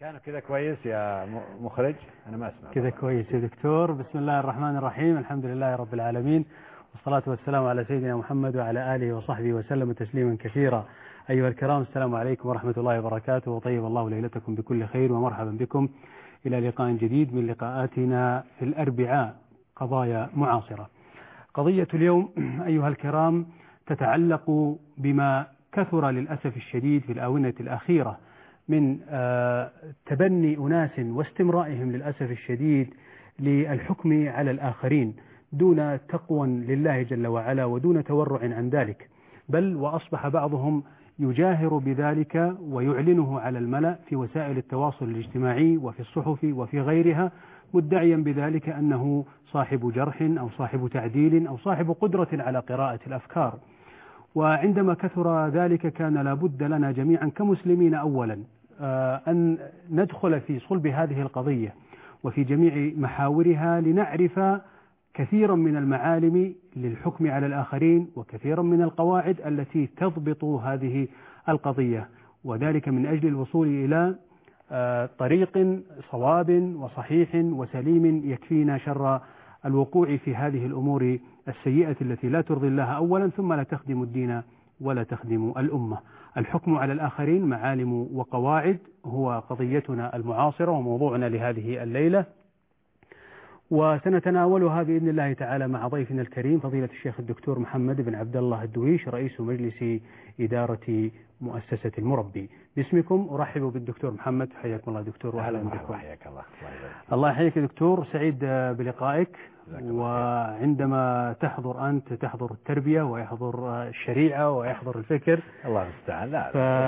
كان كذا كويس يا مخرج؟ أنا ما أسمع كذا كويس يا دكتور. بسم الله الرحمن الرحيم، الحمد لله رب العالمين، والصلاة والسلام على سيدنا محمد وعلى آله وصحبه وسلم تسليما كثيرا. أيها الكرام، السلام عليكم ورحمة الله وبركاته، وطيب الله ليلتكم بكل خير، ومرحبا بكم إلى لقاء جديد من لقاءاتنا في الأربعاء، قضايا معاصرة. قضية اليوم أيها الكرام تتعلق بما كثر للأسف الشديد في الآونة الأخيرة من تبني أناس واستمرائهم للأسف الشديد للحكم على الآخرين دون تقوى لله جل وعلا ودون تورع عن ذلك، بل وأصبح بعضهم يجاهر بذلك ويعلنه على الملأ في وسائل التواصل الاجتماعي وفي الصحف وفي غيرها، مدعيا بذلك أنه صاحب جرح أو صاحب تعديل أو صاحب قدرة على قراءة الأفكار. وعندما كثر ذلك كان لابد لنا جميعا كمسلمين أولا أن ندخل في صلب هذه القضية وفي جميع محاورها لنعرف كثيرا من المعالم للحكم على الآخرين وكثيرا من القواعد التي تضبط هذه القضية، وذلك من أجل الوصول إلى طريق صواب وصحيح وسليم يكفينا شر الوقوع في هذه الأمور السيئة التي لا ترضي الله أولا، ثم لا تخدم الدين ولا تخدم الأمة. الحكم على الآخرين معالم وقواعد هو قضيتنا المعاصرة وموضوعنا لهذه الليلة، وسنتناولها بإذن الله تعالى مع ضيفنا الكريم فضيلة الشيخ الدكتور محمد بن عبد الله الدويش، رئيس مجلس إدارة مؤسسة المربي. باسمكم أرحب بالدكتور محمد. حياكم الله دكتور، وأهلا بكم. حياك الله. الله يحييك دكتور، سعيد بلقائك. وعندما تحضر أنت تحضر التربية ويحضر الشريعة ويحضر الفكر، الله المستعان.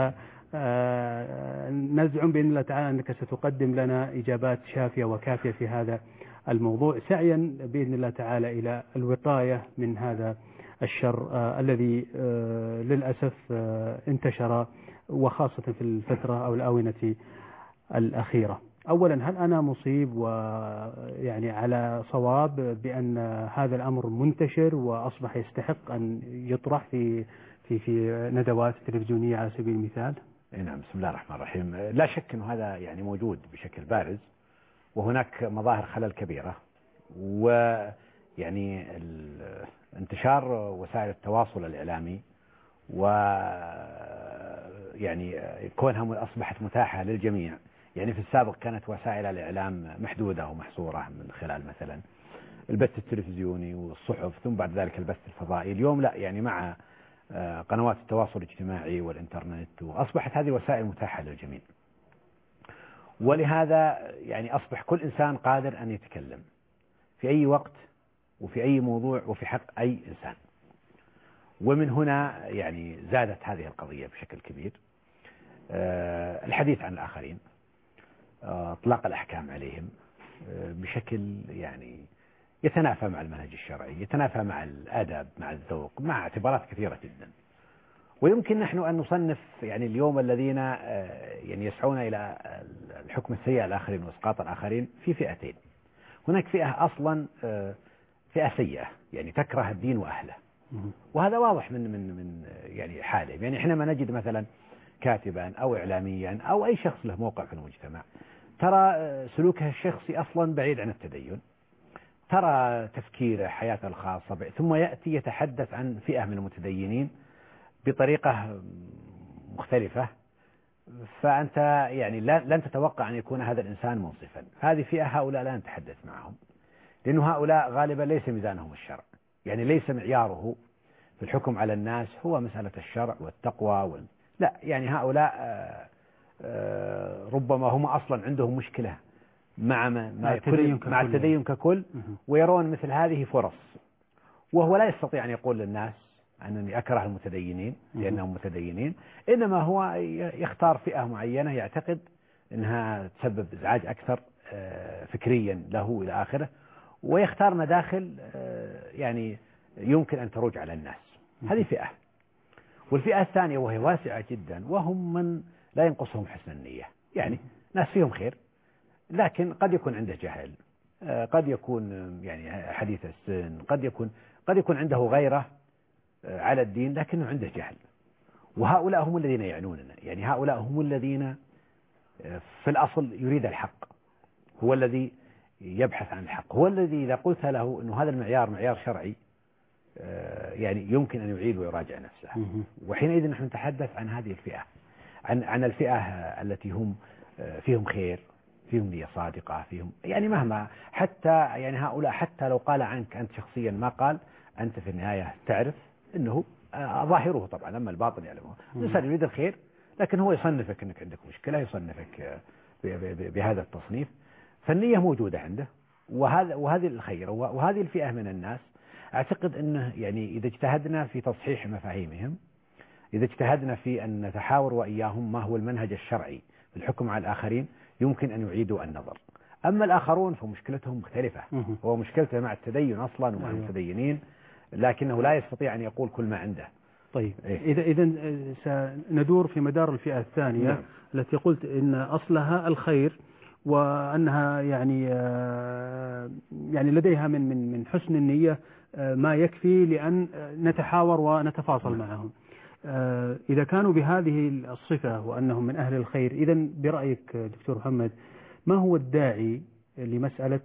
نزعم بإذن الله تعالى أنك ستقدم لنا إجابات شافية وكافية في هذا الموضوع، سعيا بإذن الله تعالى إلى الوقاية من هذا الشر الذي للأسف انتشر، وخاصة في الفترة أو الآونة الأخيرة. أولا، هل أنا مصيب ويعني على صواب بأن هذا الأمر منتشر وأصبح يستحق أن يطرح في ندوات تلفزيونية على سبيل المثال؟ نعم، بسم الله الرحمن الرحيم. لا شك أنه هذا يعني موجود بشكل بارز، وهناك مظاهر خلل كبيرة، ويعني انتشار وسائل التواصل الإعلامي ويعني كونها أصبحت متاحة للجميع. يعني في السابق كانت وسائل الإعلام محدودة ومحصورة من خلال مثلا البث التلفزيوني والصحف، ثم بعد ذلك البث الفضائي. اليوم لا، يعني مع قنوات التواصل الاجتماعي والإنترنت، وأصبحت هذه الوسائل متاحة للجميع، ولهذا يعني أصبح كل إنسان قادر أن يتكلم في أي وقت وفي أي موضوع وفي حق أي إنسان. ومن هنا يعني زادت هذه القضية بشكل كبير، الحديث عن الآخرين، اطلاق الأحكام عليهم بشكل يعني يتنافى مع المنهج الشرعي، يتنافى مع الآداب، مع الذوق، مع اعتبارات كثيرة جدا. ويمكن نحن أن نصنف يعني اليوم الذين يعني يسعون إلى الحكم السيء على الآخرين وإسقاط الآخرين في فئتين. هناك فئة أصلا فئة سيئة، يعني تكره الدين وأهله، وهذا واضح من يعني حالهم. يعني حينما نجد مثلا كاتبا أو إعلاميا أو أي شخص له موقع في المجتمع، ترى سلوكه الشخصي أصلا بعيد عن التدين، ترى تفكيره، حياته الخاصة، ثم يأتي يتحدث عن فئة من المتدينين بطريقة مختلفة، فأنت يعني لن تتوقع أن يكون هذا الإنسان منصفا. هذه فئة هؤلاء لا نتحدث معهم، لأن هؤلاء غالبا ليس ميزانهم الشرع، يعني ليس معياره في الحكم على الناس هو مسألة الشرع والتقوى لا، يعني هؤلاء ربما هم أصلا عندهم مشكلة مع التدين ككل، ويرون مثل هذه فرص، وهو لا يستطيع أن يقول للناس أنني أكره المتدينين لأنهم متدينين، إنما هو يختار فئة معينة يعتقد أنها تسبب إزعاج أكثر فكريا له إلى آخره، ويختار مداخل يعني يمكن أن تروج على الناس. هذه فئة. والفئة الثانية وهي واسعة جدا، وهم من لا ينقصهم حسن النية، يعني ناس فيهم خير لكن قد يكون عنده جهل، قد يكون يعني حديث السن، قد يكون عنده غيره على الدين لكنه عنده جهل. وهؤلاء هم الذين يعنوننا، يعني هؤلاء هم الذين في الأصل يريد الحق، هو الذي يبحث عن الحق، هو الذي إذا قلت له أنه هذا المعيار معيار شرعي يعني يمكن أن يعيد ويراجع نفسه. وحينئذ نحن نتحدث عن هذه الفئة، عن الفئة التي هم فيهم خير، فيهم نية صادقة، فيهم يعني مهما حتى يعني هؤلاء حتى لو قال عنك أنت شخصيا ما قال، أنت في النهاية تعرف أنه ظاهره طبعا، أما الباطن يعلمه. الإنسان يريد الخير لكن هو يصنفك أنك عندك مشكلة، يصنفك بهذا التصنيف، فالنية موجودة عنده، وهذه الخير وهذه الفئة من الناس. أعتقد أنه يعني إذا اجتهدنا في تصحيح مفاهيمهم، إذا اجتهدنا في أن نتحاور وإياهم ما هو المنهج الشرعي في الحكم على الآخرين، يمكن أن يعيدوا النظر. أما الآخرون فمشكلتهم مختلفة، هو مشكلته مع التدين أصلا ومع المتدينين، لكنه لا يستطيع أن يقول كل ما عنده. طيب إذا سندور في مدار الفئة الثانية. نعم. التي قلت إن أصلها الخير، وأنها يعني لديها من حسن النية ما يكفي لأن نتحاور ونتفاصل معهم. إذا كانوا بهذه الصفة وأنهم من أهل الخير، إذن برأيك دكتور محمد ما هو الداعي لمسألة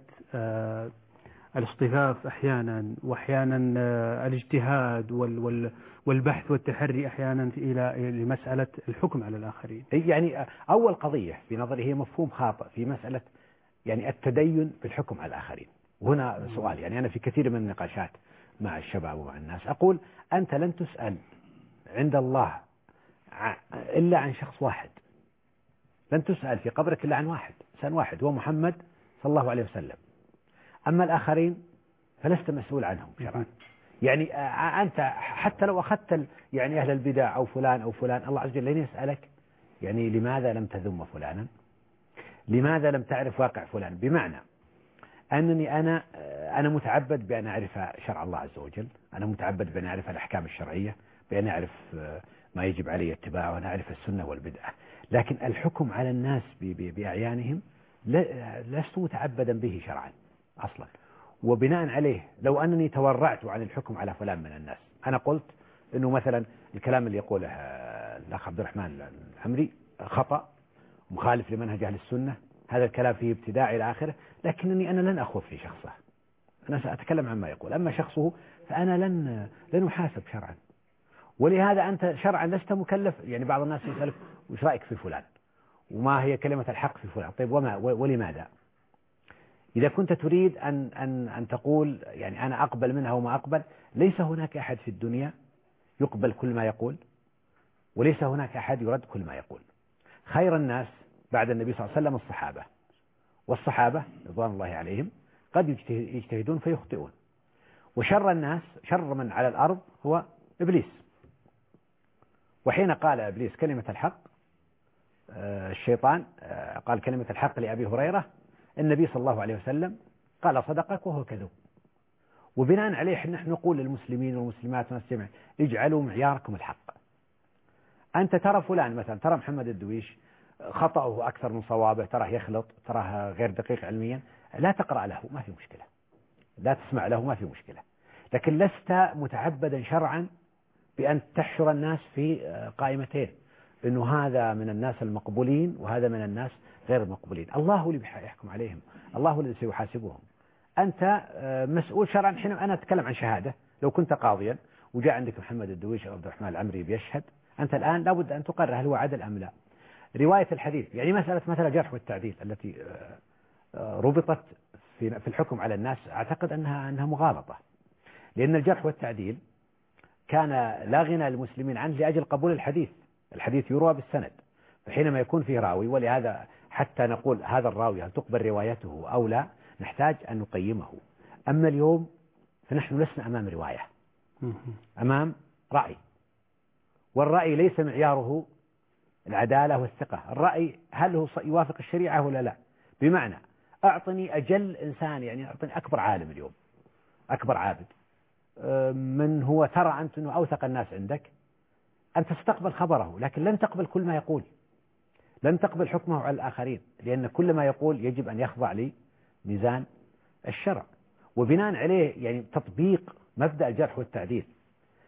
الاصطفاف أحيانا، وأحيانا الاجتهاد والبحث والتحري أحيانا لمسألة الحكم على الآخرين؟ يعني أول قضية في نظري هي مفهوم خاطئ في مسألة يعني التدين في الحكم على الآخرين. وهنا سؤال، يعني أنا في كثير من النقاشات مع الشباب ومع الناس أقول أنت لن تسأل عند الله إلا عن شخص واحد، لن تسأل في قبرك إلا عن واحد، إنسان واحد هو محمد صلى الله عليه وسلم. أما الآخرين فلست مسؤول عنهم شرعا. يعني أنت حتى لو أخذت يعني أهل البدع أو فلان أو فلان، الله عز وجل لن يسألك يعني لماذا لم تذم فلانا، لماذا لم تعرف واقع فلان، بمعنى أنني أنا متعبد بأن أعرف شرع الله عز وجل، أنا متعبد بأن أعرف الأحكام الشرعية، بأن أعرف ما يجب علي اتباعه، وأن أعرف السنة والبدعة. لكن الحكم على الناس بأعيانهم لست متعبدا به شرعا أصلا. وبناء عليه لو أنني تورعت عن الحكم على فلان من الناس، أنا قلت أنه مثلا الكلام اللي يقوله الأخ عبد الرحمن العمري خطأ مخالف لمنهج أهل السنة، هذا الكلام فيه ابتداع إلى آخره، لكنني أنا لن أخوض في شخصه، أنا سأتكلم عما يقول. أما شخصه فأنا لن أحاسب شرعا. ولهذا أنت شرعا لست مكلف. يعني بعض الناس يسألك وش رأيك في فلان، وما هي كلمة الحق في فلان، طيب ولماذا؟ إذا كنت تريد أن تقول يعني أنا أقبل منها وما أقبل، ليس هناك أحد في الدنيا يقبل كل ما يقول، وليس هناك أحد يرد كل ما يقول. خير الناس بعد النبي صلى الله عليه وسلم الصحابة، والصحابة رضوان الله عليهم قد يجتهدون فيخطئون. وشر الناس، شر من على الأرض هو إبليس. وحين قال إبليس كلمة الحق، الشيطان قال كلمة الحق لأبي هريرة، النبي صلى الله عليه وسلم قال صدقك وهو كذب. وبناء عليه نحن نقول للمسلمين والمسلمات والناس اجعلوا معياركم الحق. أنت ترى فلان مثلا، ترى محمد الدويش خطأه أكثر من صوابه، تراه يخلط، تراه غير دقيق علميا، لا تقرأ له ما في مشكلة، لا تسمع له ما في مشكلة، لكن لست متعبدا شرعا بأن تحشر الناس في قائمتين، إنه هذا من الناس المقبولين وهذا من الناس غير المقبولين. الله اللي بيحكم عليهم، الله الذي سيحاسبهم. أنت مسؤول شرعا. حين أنا أتكلم عن شهادة، لو كنت قاضيا وجاء عندك محمد الدويش أو عبد الرحمن العمري بيشهد، أنت الآن لابد أن تقرر هل هو عدل أم لا. رواية الحديث، يعني مسألة مثلا الجرح والتعديل التي ربطت في الحكم على الناس، أعتقد أنها مغالطة، لأن الجرح والتعديل كان لا غنى للمسلمين عنه لأجل قبول الحديث يروى بالسند، فحينما يكون فيه راوي، ولهذا حتى نقول هذا الراوي هل تقبل روايته أو لا، نحتاج أن نقيمه. أما اليوم فنحن لسنا أمام رواية، أمام رأي، والرأي ليس معياره العدالة والثقة. الرأي هل هو يوافق الشريعة ولا لا، بمعنى أعطني أجل إنسان، يعني أعطني أكبر عالم اليوم، أكبر عابد، من هو ترى أنت أنه أوثق الناس عندك، أنت تستقبل خبره، لكن لن تقبل كل ما يقول، لن تقبل حكمه على الآخرين، لأن كل ما يقول يجب أن يخضع لميزان الشرع. وبناء عليه يعني تطبيق مبدأ الجرح والتعديل،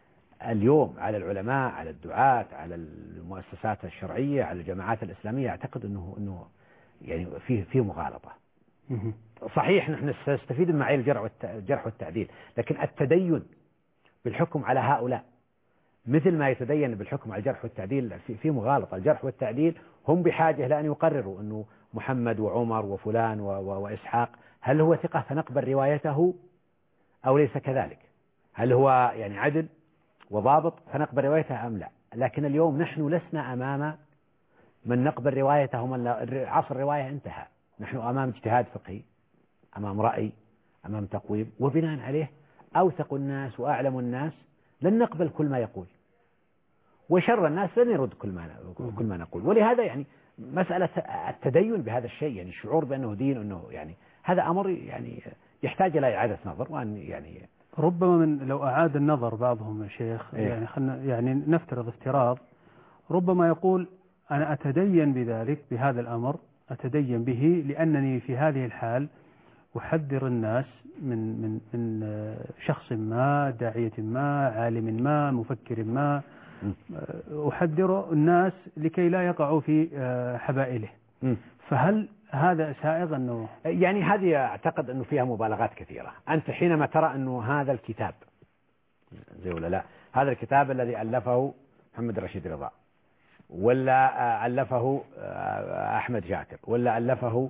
اليوم على العلماء، على الدعاة، على المؤسسات الشرعية، على الجماعات الإسلامية، أعتقد أنه يعني فيه مغالطة. صحيح نحن نستفيد من معايير الجرح والتعديل، لكن التدين بالحكم على هؤلاء مثل ما يتدين بالحكم على الجرح والتعديل في مغالطة. الجرح والتعديل هم بحاجة لأن يقرروا أنه محمد وعمر وفلان وإسحاق هل هو ثقة فنقبل روايته أو ليس كذلك، هل هو يعني عدل وضابط فنقبل روايته أم لا. لكن اليوم نحن لسنا أمام من نقبل روايته، من عصر الرواية انتهى. نحن أمام اجتهاد فقهي، أمام رأي، أمام تقويم، وبناء عليه أوثق الناس وأعلم الناس لن نقبل كل ما يقول، وشر الناس لن يرد كل ما نقول. ولهذا يعني مسألة التدين بهذا الشيء، يعني الشعور بأنه دين، أنه يعني هذا أمر يعني يحتاج إلى إعادة نظر. وأن يعني ربما لو أعاد النظر بعضهم يا شيخ، يعني خلنا يعني نفترض افتراض، ربما يقول أنا أتدين بذلك، بهذا الأمر أتدين به لأنني في هذه الحال أحذر الناس من شخص ما، داعية ما، عالم ما، مفكر ما، أحذر الناس لكي لا يقعوا في حبائله. فهل هذا سائغ أنه يعني هذه أعتقد أنه فيها مبالغات كثيرة. أنت حينما ترى أنه هذا الكتاب زي ولا لا، هذا الكتاب الذي ألفه محمد رشيد رضا، ولا ألفه أحمد شاكر، ولا ألفه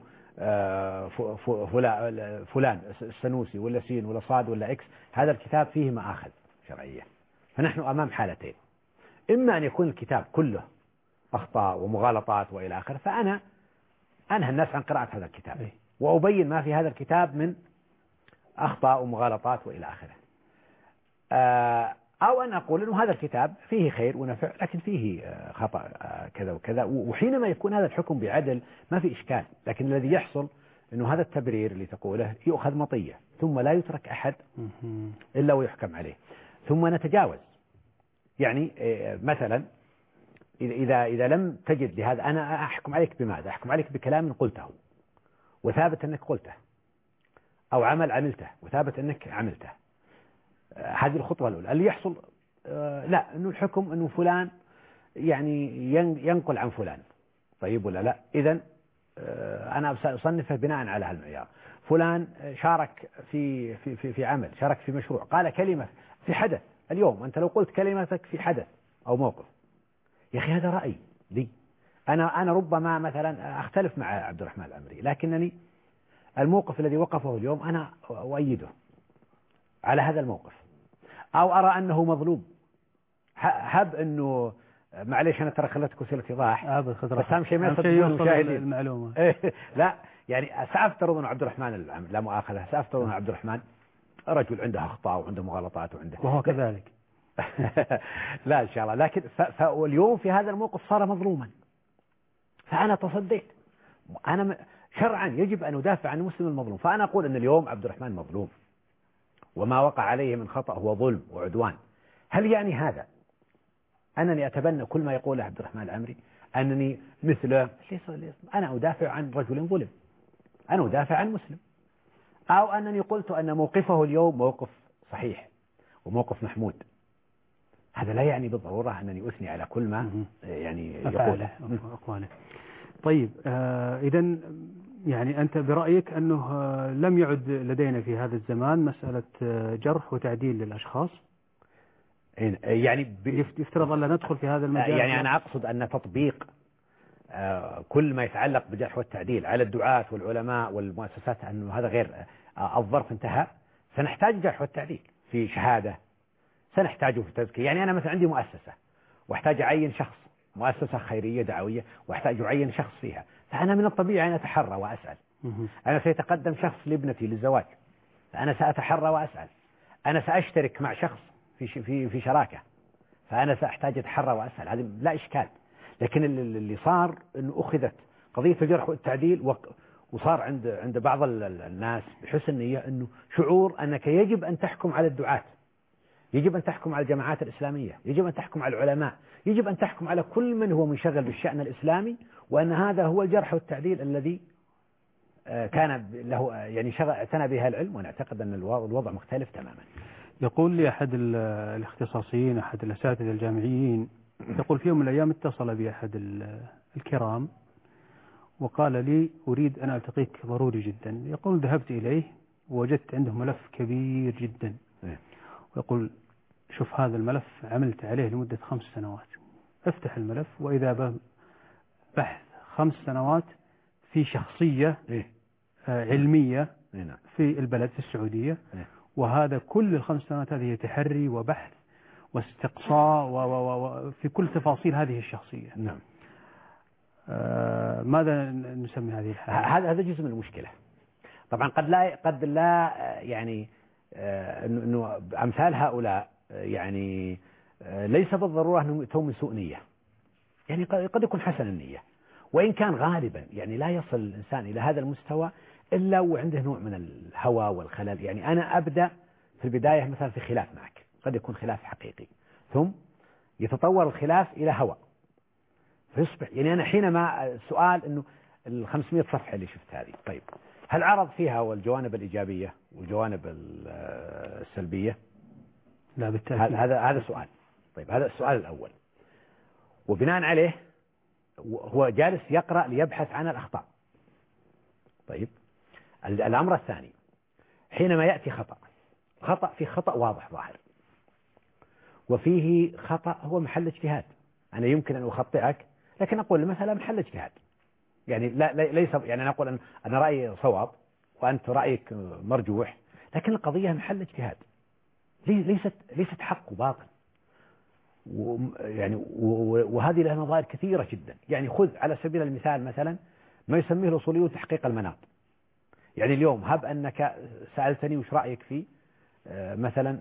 فلان السنوسي، ولا سين ولا صاد ولا إكس، هذا الكتاب فيه مآخذ شرعية. فنحن أمام حالتين: إما أن يكون الكتاب كله أخطاء ومغالطات وإلى آخره، فأنا أنهى الناس عن قراءة هذا الكتاب وأبين ما في هذا الكتاب من أخطاء ومغالطات وإلى آخره، أو أن أقول أنه هذا الكتاب فيه خير ونفع لكن فيه خطأ كذا وكذا. وحينما يكون هذا الحكم بعدل ما في إشكال. لكن الذي يحصل أنه هذا التبرير اللي تقوله يؤخذ مطية ثم لا يترك أحد إلا ويحكم عليه، ثم نتجاوز. يعني مثلا إذا لم تجد لهذا، أنا أحكم عليك بماذا؟ أحكم عليك بكلام قلته وثابت أنك قلته، أو عمل عملته وثابت أنك عملته. هذه الخطوة الأولى. اللي يحصل لا، أنه الحكم أنه فلان يعني ينقل عن فلان، طيب ولا لا؟ إذن أنا سأصنفه بناء على هالمعيار. فلان شارك في عمل، شارك في مشروع، قال كلمة في حدث. اليوم أنت لو قلت كلمتك في حدث أو موقف، يا أخي هذا رأي لي، أنا ربما مثلا أختلف مع عبد الرحمن العمري، لكنني الموقف الذي وقفه اليوم أنا أؤيده على هذا الموقف، أو أرى أنه مظلوم. هب أنه معليش أنا ترى خلتك وسيلة إيضاح، بس أهم شيء ما يصدقون المشاهدين المعلومة. لا يعني سأفترض أن عبد الرحمن العمري، لا مؤاخذة، سأفترض أن عبد الرحمن رجل عنده أخطاء وعنده مغالطات وهو كذلك. لا إن شاء الله. لكن فاليوم في هذا الموقف صار مظلوما، فأنا تصديت. أنا شرعا يجب أن أدافع عن المسلم المظلوم، فأنا أقول أن اليوم عبد الرحمن مظلوم وما وقع عليه من خطأ هو ظلم وعدوان. هل يعني هذا أنني أتبنى كل ما يقوله عبد الرحمن العمري، أنني مثله؟ أنا أدافع عن رجل ظلم، أنا أدافع عن مسلم. أو أنني قلت أن موقفه اليوم موقف صحيح وموقف محمود، هذا لا يعني بالضرورة أنني أثني على كل ما يعني يقوله أقواله. طيب إذن يعني أنت برأيك أنه لم يعد لدينا في هذا الزمان مسألة جرح وتعديل للأشخاص؟ يعني يفترض أن لا ندخل في هذا المجال. يعني أنا أقصد أن تطبيق كل ما يتعلق بالجرح والتعديل على الدعاة والعلماء والمؤسسات أنه هذا غير الظرف انتهى. سنحتاج جرح والتعديل في شهادة، سنحتاجه في تزكية. يعني أنا مثلا عندي مؤسسة واحتاج أعين شخص، مؤسسة خيرية دعوية، واحتاج أعين شخص فيها، فأنا من الطبيعي أن أتحرى وأسأل. أنا سيتقدم شخص لابنتي للزواج، فأنا سأتحرى وأسأل. أنا سأشترك مع شخص في شراكة، فأنا سأحتاج أتحرى وأسأل. هذا لا إشكال. لكن اللي صار أنه أخذت قضية الجرح والتعديل وصار عند بعض الناس بحسن نية أنه شعور أنك يجب أن تحكم على الدعاة، يجب أن تحكم على الجماعات الإسلامية، يجب أن تحكم على العلماء، يجب أن تحكم على كل من هو منشغل بالشأن الإسلامي، وأن هذا هو الجرح والتعديل الذي كان له يعني اعتنى بها العلم. ونعتقد أن الوضع مختلف تماما. يقول لي أحد الاختصاصيين، أحد الأساتذة الجامعيين، يقول في يوم من الأيام اتصل بي أحد الكرام وقال لي أريد أن ألتقيك ضروري جدا. يقول ذهبت إليه ووجدت عنده ملف كبير جدا، ويقول شوف هذا الملف عملت عليه لمدة 5 سنوات. افتح الملف وإذا به بحث 5 سنوات في شخصية علمية في البلد في السعودية، وهذا كل ال5 سنوات هذه تحري وبحث واستقصاء وفي كل تفاصيل هذه الشخصية. نعم. ماذا نسمي هذه الحالة؟ هذا جزء من المشكلة. طبعا قد لا يعني انه امثال هؤلاء يعني ليس بالضرورة انهم يؤتون من سوء نية، يعني قد يكون حسن النية، وان كان غالبا يعني لا يصل الانسان الى هذا المستوى الا وعنده نوع من الهوى والخلل. يعني انا ابدا في البداية مثلا في خلاف معك، قد يكون خلاف حقيقي، ثم يتطور الخلاف الى هوى، فيصبح يعني أنا حينما السؤال أنه 500 صفحة اللي شفت هذه، طيب هل عرض فيها والجوانب الإيجابية والجوانب السلبية؟ لا بالتأكيد. هذا سؤال. طيب هذا السؤال الأول، وبناء عليه هو جالس يقرأ ليبحث عن الأخطاء. طيب الأمر الثاني، حينما يأتي خطأ في خطأ واضح ظاهر، وفيه خطأ هو محل اجتهاد، أنا يمكن أن أخطئك لكن أقول المسألة محل اجتهاد، يعني ليس يعني أنا أقول أن رأيي صواب وأنت رأيك مرجوح، لكن القضية محل اجتهاد، ليست حق وباطل. يعني وهذه لها نظائر كثيرة جدا. يعني خذ على سبيل المثال مثلا ما يسميه الأصوليون تحقيق المناط. يعني اليوم هب أنك سألتني وش رأيك في مثلا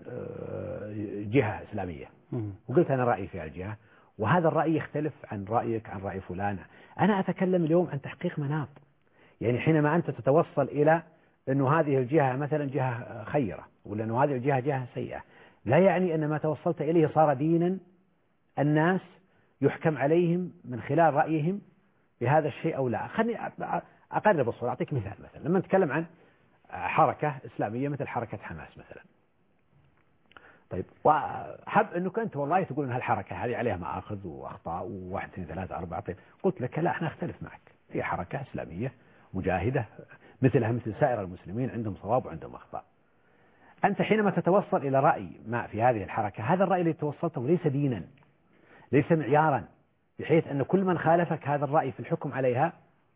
جهة إسلامية، وقلت أنا رأيي في الجهة، وهذا الرأي يختلف عن رأيك عن رأي فلان. أنا أتكلم اليوم عن تحقيق مناط. يعني حينما أنت تتوصل إلى أنه هذه الجهة مثلا جهة خيرة، ولا أنه هذه الجهة جهة سيئة، لا يعني أن ما توصلت إليه صار دينا الناس يحكم عليهم من خلال رأيهم بهذا الشيء أو لا. خلني أقرب الصورة، أعطيك مثال. مثلا لما نتكلم عن حركة إسلامية مثل حركة حماس مثلا، طيب وحب أنك أنت والله تقول أن هالحركة هذه عليها مآخذ وأخطاء وواحد اثنين ثلاثة أربعة، طيب قلت لك لا، احنا نختلف معك، هي حركة إسلامية مجاهدة مثلها مثل سائر المسلمين، عندهم صواب وعندهم أخطاء. أنت حينما تتوصل إلى رأي ما في هذه الحركة، هذا الرأي اللي توصلته ليس دينا، ليس معيارا، بحيث أن كل من خالفك هذا الرأي في الحكم عليها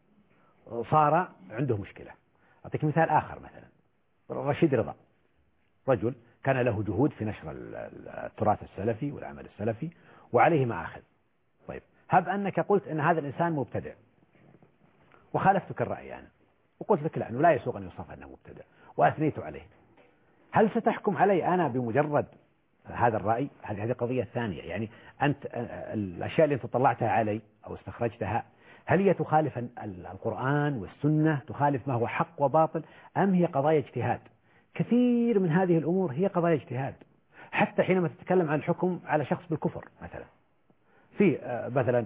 صار عنده مشكلة. أعطيك مثال آخر، مثلا رشيد رضا، رجل كان له جهود في نشر التراث السلفي والعمل السلفي وعليه مآخذ. طيب هب أنك قلت أن هذا الإنسان مبتدع وخالفتك الرأي أنا، وقلت لك لا، أنه لا يسوغ أن يوصف أنه مبتدع وأثنيت عليه، هل ستحكم علي أنا بمجرد هذا الرأي؟ هذه قضية ثانية. يعني أنت الأشياء اللي أنت طلعتها علي أو استخرجتها، هل هي تخالف القرآن والسنة، تخالف ما هو حق وباطل، أم هي قضايا اجتهاد؟ كثير من هذه الأمور هي قضايا اجتهاد. حتى حينما تتكلم عن الحكم على شخص بالكفر مثلا، في مثلا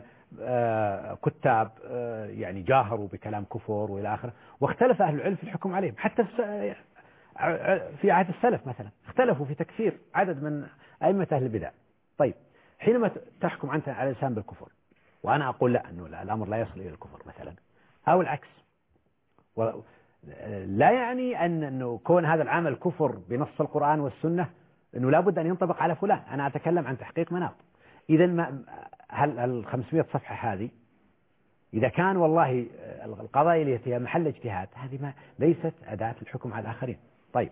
كتاب يعني جاهروا بكلام كفر وإلى آخره، واختلف أهل العلم في الحكم عليهم. حتى في عهد السلف مثلا اختلفوا في تكفير عدد من أئمة أهل البدع. طيب حينما تحكم أنت على الإنسان بالكفر وأنا أقول لا، أنه لا، الأمر لا يصل إلى الكفر مثلا، أو العكس، لا يعني أنه كون هذا العمل كفر بنص القرآن والسنة أنه لابد أن ينطبق على فلان. أنا أتكلم عن تحقيق مناط. إذا هل 500 صفحة هذه إذا كان والله القضايا اللي فيها محل اجتهاد، هذه ما ليست أداة الحكم على الآخرين. طيب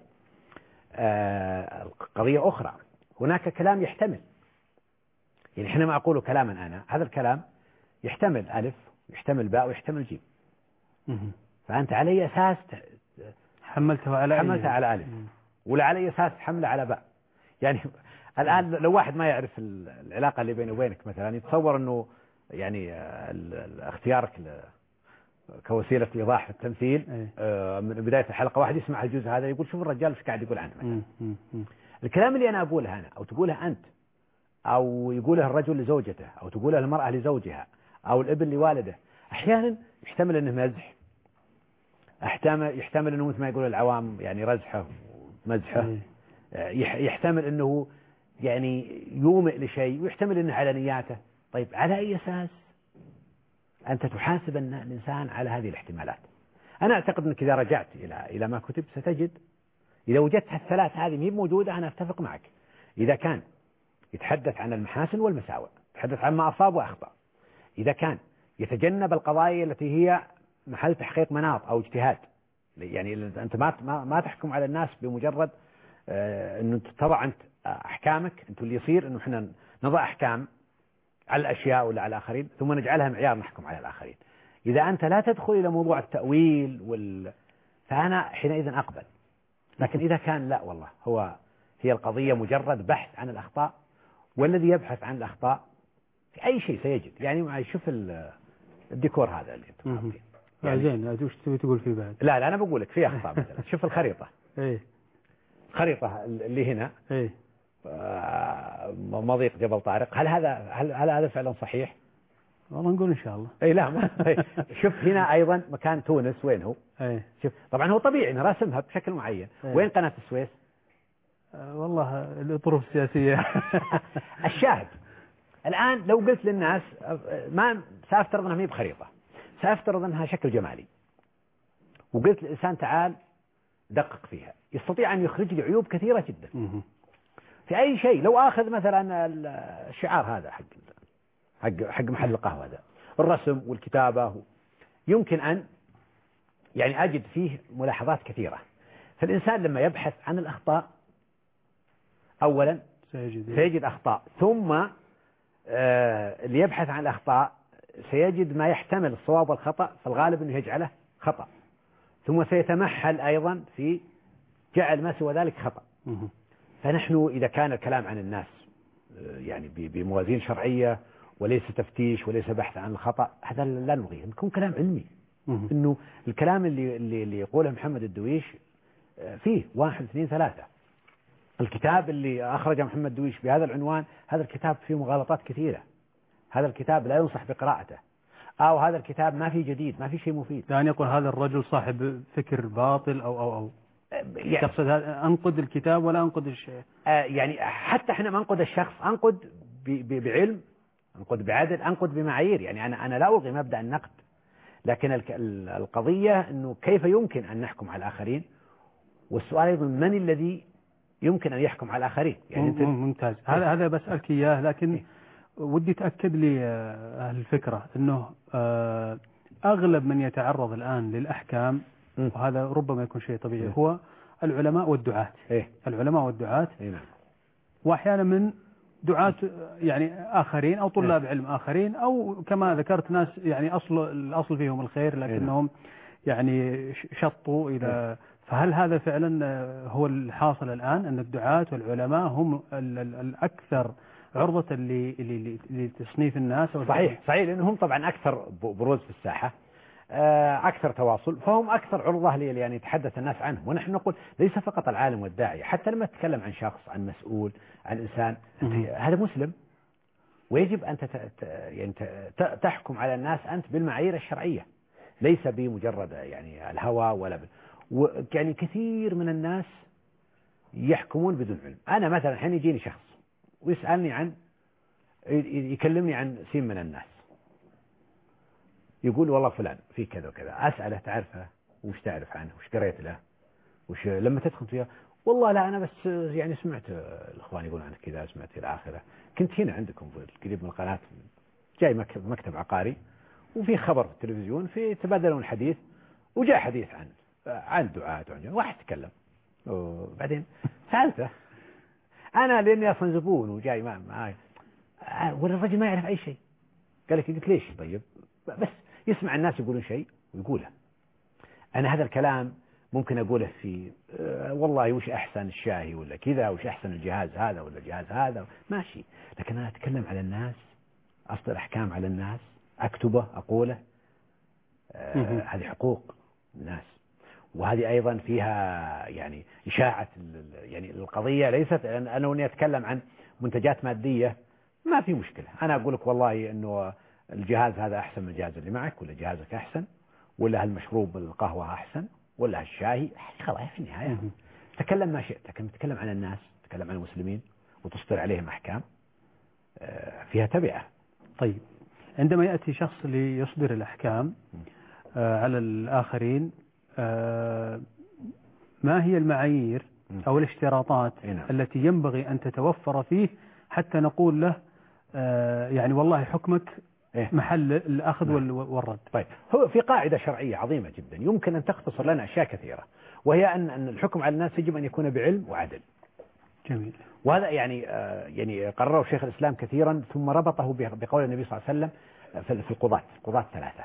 قضية أخرى، هناك كلام يحتمل، يعني حينما أقول كلاما أنا، هذا الكلام يحتمل ألف ويحتمل باء ويحتمل جيم، فأنت علي أساس حملته على ألف، ولا علي أساس حمله على باء. يعني الآن لو واحد ما يعرف العلاقة اللي بيني وبينك مثلا، يتصور أنه يعني اختيارك كوسيلة إيضاح في التمثيل من بداية الحلقة واحد يسمع الجزء هذا يقول شوف الرجال ايش قاعد يقول عنه مثلا. الكلام اللي أنا أقوله أنا أو تقوله أنت أو يقوله الرجل لزوجته أو تقوله المرأة لزوجها أو الابن لوالده، أحيانا يحتمل أنه مزح، يحتمل أنه مثل ما يقول العوام يعني رزحه ومزحه، يحتمل أنه يعني يومئ لشيء، ويحتمل أنه على نياته. طيب على أي أساس أنت تحاسب الإنسان على هذه الاحتمالات؟ أنا أعتقد أنك إذا رجعت إلى ما كتب ستجد إذا وجدت الثلاث هذه مهي موجودة، أنا أتفق معك. إذا كان يتحدث عن المحاسن والمساوئ، يتحدث عن ما أصاب وأخطأ، إذا كان يتجنب القضايا التي هي محل تحقيق مناط أو اجتهاد، يعني أنت ما تحكم على الناس بمجرد أنه تضع أنت أحكامك. أنت اللي يصير أنه إحنا نضع أحكام على الأشياء ولا على الآخرين ثم نجعلها معيار نحكم على الآخرين. إذا أنت لا تدخل إلى موضوع التأويل فأنا حينئذ أقبل. لكن إذا كان لا والله هي القضية مجرد بحث عن الأخطاء، والذي يبحث عن الأخطاء في أي شيء سيجد. يعني شوف الديكور هذا اللي أنتم حاطين يعني زين، وش تبي تقول فيه بعد؟ لا أنا بقول لك في أخطاء. مثلا شوف الخريطة. إيه الخريطة اللي هنا إيه مضيق جبل طارق، هل هذا فعلا صحيح؟ والله نقول إن شاء الله. اي لا شوف هنا ايضا مكان تونس وين هو؟ ايه شوف طبعا هو طبيعي انه راسمها بشكل معين. وين قناة السويس؟ والله الظروف السياسية. الشاهد الان لو قلت للناس ما سافترض انها ما هي بخريطة، سافترض انها شكل جمالي، وقلت للانسان تعال دقق فيها، يستطيع ان يخرج لي عيوب كثيرة جدا في اي شيء. لو اخذ مثلا الشعار هذا حق محل القهوة هذا، الرسم والكتابة، يمكن أن يعني أجد فيه ملاحظات كثيرة. فالإنسان لما يبحث عن الأخطاء أولا سيجد أخطاء، ثم اللي يبحث عن الأخطاء سيجد ما يحتمل الصواب والخطأ، فالغالب أنه يجعله خطأ، ثم سيتمحل أيضا في جعل ما سوى ذلك خطأ. فنحن إذا كان الكلام عن الناس يعني بموازين شرعية وليس تفتيش وليس بحث عن الخطأ، هذا لا نلغيه، يكون كلام علمي. إنه الكلام اللي يقوله محمد الدويش فيه 1 2 3. الكتاب اللي أخرجه محمد الدويش بهذا العنوان، هذا الكتاب فيه مغالطات كثيرة، هذا الكتاب لا ينصح بقراءته، أو هذا الكتاب ما فيه جديد، ما فيه شيء مفيد. يعني يقول هذا الرجل صاحب فكر باطل أو يعني تقصد أنقد الكتاب ولا أنقد الشيء؟ يعني حتى احنا ما أنقد الشخص، أنقد بعلم، أنقد بعدل، أنقد بمعايير. يعني أنا لا ألغي مبدأ النقد، لكن القضية أنه كيف يمكن أن نحكم على الآخرين، والسؤال أيضا من الذي يمكن أن يحكم على الآخرين. يعني ممتاز. هذا بسألك إياه، لكن ودي تأكد لي أهل الفكرة أنه أغلب من يتعرض الآن للأحكام، وهذا ربما يكون شيء طبيعي، هو العلماء والدعاة. العلماء والدعاة، وأحيانا من دعاة يعني آخرين أو طلاب علم آخرين، أو كما ذكرت ناس يعني الأصل فيهم الخير لكنهم يعني شطوا إلى. فهل هذا فعلا هو الحاصل الآن، أن الدعاة والعلماء هم الأكثر عرضة لتصنيف الناس؟ صحيح لأنهم طبعا أكثر بروز في الساحة، أكثر تواصل، فهم أكثر عرضة يعني يتحدث الناس عنهم. ونحن نقول ليس فقط العالم والداعية، حتى لما تتكلم عن شخص، عن مسؤول، عن إنسان، هذا مسلم، ويجب أن يعني تحكم على الناس أنت بالمعايير الشرعية، ليس بمجرد يعني الهوى ولا يعني كثير من الناس يحكمون بدون علم. أنا مثلا حين يجيني شخص ويسألني يكلمني عن سين من الناس، يقول والله فلان في كذا وكذا، أسأله تعرفه؟ وش تعرف عنه؟ وش قريت له؟ وش لما تدخل فيها؟ والله لا أنا بس يعني سمعت الإخوان يقولون عنه كذا، سمعت إلى آخره، كنت هنا عندكم قريب من القناة، جاي مكتب عقاري وفي خبر في التلفزيون، في تبادلون الحديث، وجاء حديث عن دعاة واحد تكلم، وبعدين سألته أنا لأني أصلا زبون وجاي معي، والرجل ما يعرف أي شيء. قال لك قلت ليش؟ طيب بس يسمع الناس يقولون شيء ويقوله. أنا هذا الكلام ممكن أقوله في والله وش أحسن الشاهي ولا كذا، وش أحسن الجهاز هذا ولا الجهاز هذا، ماشي. لكن أنا أتكلم على الناس، أصدر أحكام على الناس، أكتبه، أقوله، هذه حقوق الناس. وهذه أيضا فيها يعني إشاعة يعني القضية ليست أنا وني أتكلم عن منتجات مادية، ما في مشكلة. أنا أقول لك والله إنه الجهاز هذا أحسن من الجهاز اللي معك، ولا جهازك أحسن، ولا هالمشروب القهوة أحسن، ولا هالشاي، خلاص في النهاية تتكلم ما شئت، لكن تتكلم عن الناس، تتكلم عن المسلمين وتصدر عليهم أحكام فيها تبعة. طيب، عندما يأتي شخص ليصدر الأحكام على الآخرين، ما هي المعايير أو الاشتراطات التي ينبغي أن تتوفر فيه حتى نقول له يعني والله حكمك محل الأخذ والرد؟ طيب، هو في قاعدة شرعية عظيمة جدا يمكن أن تختصر لنا أشياء كثيرة، وهي أن الحكم على الناس يجب أن يكون بعلم وعدل. جميل. وهذا يعني قرره شيخ الإسلام كثيرا، ثم ربطه بقول النبي صلى الله عليه وسلم في القضاة ثلاثة: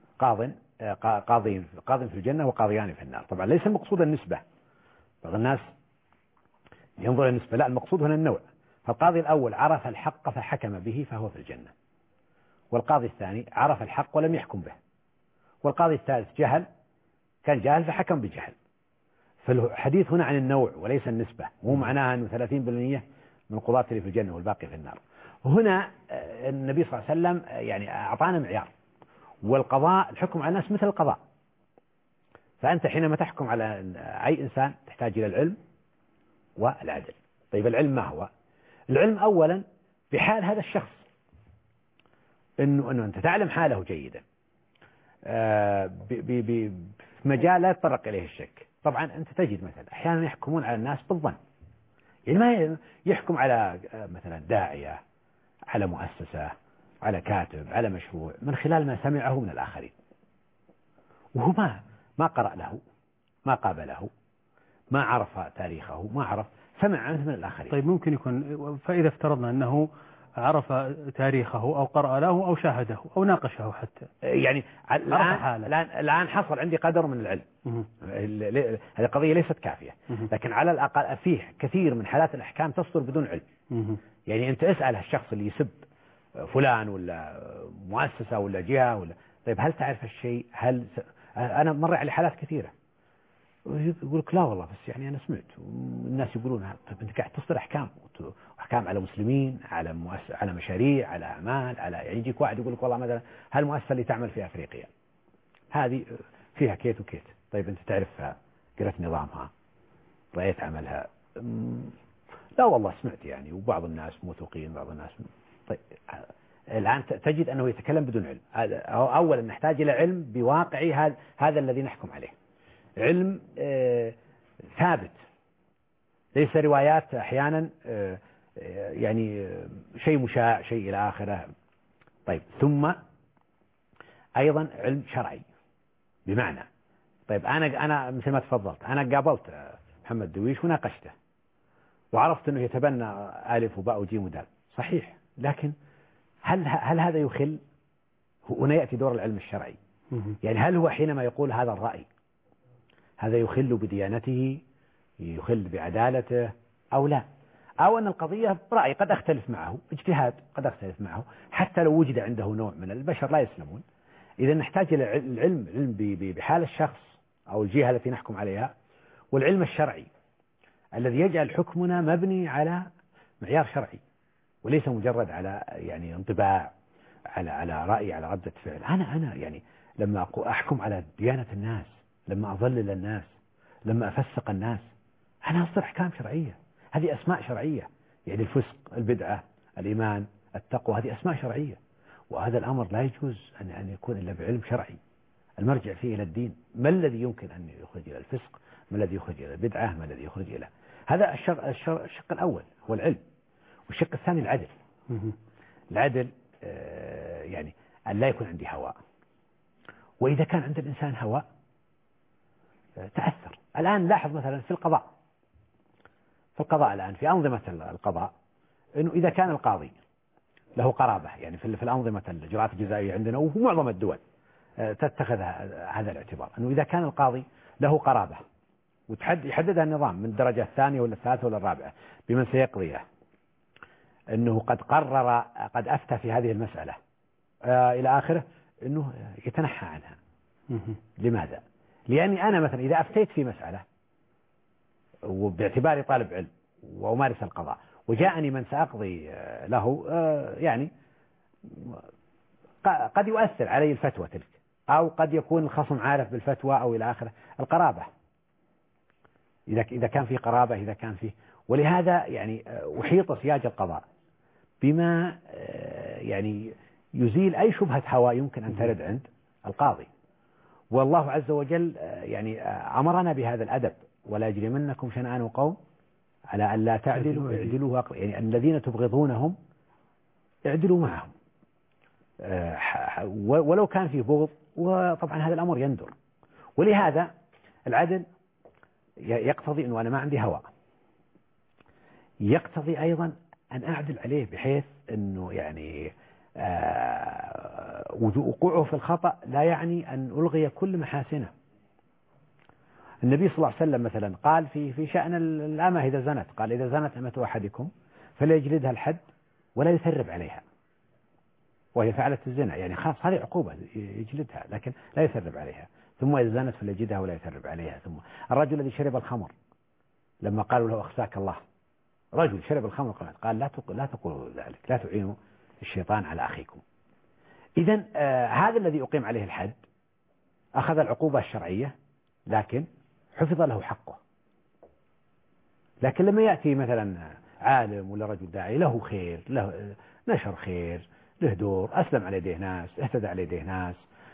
قاض في الجنة وقاضيان في النار. طبعا ليس المقصود النسبة، بعض الناس ينظر إلى النسبة، لا، المقصود هنا النوع. فالقاضي الأول عرف الحق فحكم به فهو في الجنة، والقاضي الثاني عرف الحق ولم يحكم به، والقاضي الثالث كان جاهل فحكم بجهل. فالحديث هنا عن النوع وليس النسبة، مو معناها أنه 30% من القضاة اللي في الجنة والباقي في النار. وهنا النبي صلى الله عليه وسلم يعني أعطانا معيار، والقضاء الحكم على الناس مثل القضاء. فأنت حينما تحكم على أي إنسان تحتاج إلى العلم والعدل. طيب، العلم ما هو؟ العلم أولا بحال هذا الشخص، أنه أنت تعلم حاله جيدا بمجال لا يتطرق إليه الشك. طبعا أنت تجد مثلا أحيانا يحكمون على الناس بالظن، يعني ما يحكم على مثلا داعية، على مؤسسة، على كاتب، على مشروع من خلال ما سمعه من الآخرين، وهو ما قرأ له، ما قابله، ما عرف تاريخه، ما عرف، سمع عنه من الآخرين. طيب، ممكن يكون، فإذا افترضنا أنه عرف تاريخه أو قرأ له أو شاهده أو ناقشه حتى، يعني الآن حصل عندي قدر من العلم، هذه قضية ليست كافية، لكن على الأقل فيه كثير من حالات الأحكام تصدر بدون علم. يعني أنت اسأل الشخص اللي يسب فلان ولا مؤسسة ولا جهة طيب هل تعرف الشيء؟ أنا مر على حالات كثيرة يقول لك لا والله، بس يعني أنا سمعت الناس يقولون. طيب أنت قاعد تصدر أحكام على مسلمين، على مشاريع، على أعمال، يعني يجيك واحد يقول لك والله مثلا هالمؤسسة اللي تعمل في أفريقيا هذه فيها كيت وكيت. طيب أنت تعرفها؟ قرأت نظامها؟ رأيت عملها؟ لا والله سمعت يعني، وبعض الناس موثوقين بعض الناس. طيب الآن تجد أنه يتكلم بدون علم. أولا نحتاج إلى علم بواقعي هذا الذي نحكم عليه، علم ثابت، ليس روايات أحيانا يعني شيء مشاع، شيء إلى آخره. طيب، ثم أيضا علم شرعي، بمعنى طيب أنا مثل ما تفضلت، أنا قابلت محمد دويش وناقشته وعرفت أنه يتبنى ألف وباء وجيم ودال، صحيح، لكن هل هذا يخل؟ هنا يأتي دور العلم الشرعي. يعني هل هو حينما يقول هذا الرأي هذا يخل بديانته، يخل بعدالته أو لا؟ أو أن القضية رأي قد أختلف معه، اجتهاد قد أختلف معه، حتى لو وجد عنده نوع من البشر لا يسلمون. إذا نحتاج إلى العلم بحال الشخص أو الجهة التي نحكم عليها، والعلم الشرعي الذي يجعل حكمنا مبني على معيار شرعي، وليس مجرد على يعني انطباع، على رأي، على ردة فعل. أنا يعني لما أحكم على ديانة الناس، لما أضلل الناس، لما أفسق الناس، أنا أصدر أحكام شرعية، هذه أسماء شرعية. يعني الفسق، البدعة، الإيمان، التقوى، هذه أسماء شرعية، وهذا الأمر لا يجوز أن يكون إلا بعلم شرعي المرجع فيه إلى الدين. ما الذي يمكن أن يخرج إلى الفسق؟ ما الذي يخرج إلى البدعة؟ ما الذي يخرج إلى هذا؟ الشق الأول هو العلم، والشق الثاني العدل. العدل يعني أن لا يكون عندي هواء، وإذا كان عند الإنسان هواء تأثر. الآن لاحظ مثلا في القضاء الآن في أنظمة القضاء، أنه إذا كان القاضي له قرابة، يعني في الأنظمة الإجراءات الجزائية عندنا وفي معظم الدول تتخذ هذا الاعتبار، أنه إذا كان القاضي له قرابة يحددها النظام من الدرجة الثانية ولا الثالثة ولا الرابعة بمن سيقضي له، أنه قد قرر، قد أفتى في هذه المسألة إلى آخره، أنه يتنحى عنها. لماذا؟ لأني أنا مثلا إذا أفتيت في مسألة وباعتباري طالب علم وأمارس القضاء، وجاءني من سأقضي له يعني قد يؤثر علي الفتوى تلك، أو قد يكون الخصم عارف بالفتوى أو إلى آخره، القرابة. إذا كان في قرابة، إذا كان فيه. ولهذا يعني أحيط سياج القضاء بما يعني يزيل أي شبهة هوى يمكن أن ترد عند القاضي. والله عز وجل يعني أمرنا بهذا الأدب: ولا يجرمنكم شنآن قوم على أن لا تعدلوا اعدلوا، يعني الذين تبغضونهم اعدلوا معهم ولو كان في بغض. وطبعا هذا الأمر يندر. ولهذا العدل يقتضي أنه أنا ما عندي هوى، يقتضي أيضا أن أعدل عليه بحيث أنه يعني وقوعه في الخطأ لا يعني أن ألغي كل محاسنه. النبي صلى الله عليه وسلم مثلا قال في شأن الأمة إذا زنت، قال: إذا زنت أمة أحدكم فليجلدها الحد ولا يثرب عليها، وهي فعلت الزنا، يعني خلاص هذه عقوبة يجلدها لكن لا يثرب عليها. ثم إذا زنت فليجلدها ولا يثرب عليها. ثم الرجل الذي شرب الخمر لما قالوا له: أخزاك الله، رجل شرب الخمر قال: لا تقولوا ذلك، لا تعينوا الشيطان على أخيكم. إذن هذا الذي أقيم عليه الحد أخذ العقوبة الشرعية لكن حفظ له حقه. لكن لما يأتي مثلا عالم ولا رجل داعي له خير، له نشر خير، له دور، أسلم على يديه ناس، اهتدى على يديه ناس،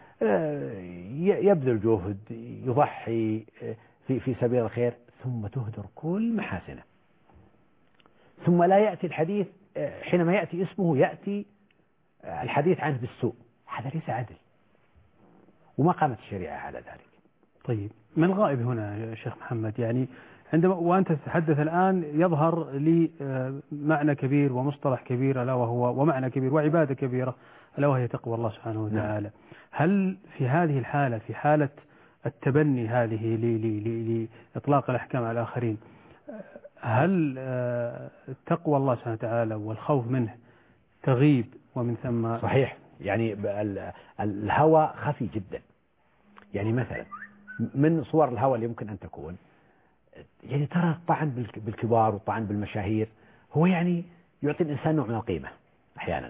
يبذل جهد، يضحي في سبيل الخير، ثم تهدر كل محاسنه، ثم لا يأتي الحديث حينما يأتي اسمه يأتي الحديث عنه بالسوء، هذا ليس عدل، وما قامت الشريعة على ذلك. طيب، ما الغائب هنا يا شيخ محمد؟ يعني عندما وأنت تتحدث الآن يظهر لي معنى كبير ومصطلح كبير، ألا وهو ومعنى كبير وعبادة كبيرة، ألا وهي تقوى الله سبحانه وتعالى. هل في هذه الحالة، في حالة التبني هذه لإطلاق الأحكام على الآخرين، هل تقوى الله سبحانه وتعالى والخوف منه تغيب ومن ثم؟ صحيح، يعني الهوى خفي جدا. يعني مثلا من صور الهوى اللي يمكن أن تكون، يعني ترى الطعن بالكبار والطعن بالمشاهير هو يعني يعطي الإنسان نوع من القيمة أحيانا،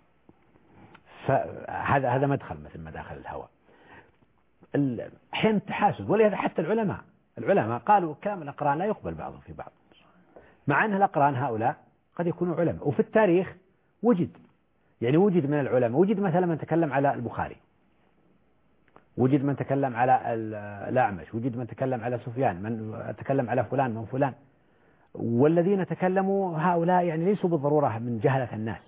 فهذا مدخل مثل مداخل الهوى. أحيانا التحاسد، ولهذا حتى العلماء قالوا كلام الأقران لا يقبل بعضهم في بعض، مع أن الأقران هؤلاء قد يكونوا علماء. وفي التاريخ وجد من العلماء، وجد مثلا من تكلم على البخاري، وجد من تكلم على الأعمش، وجد من تكلم على سفيان، من تكلم على فلان من فلان. والذين تكلموا هؤلاء يعني ليسوا بالضرورة من جهلة الناس،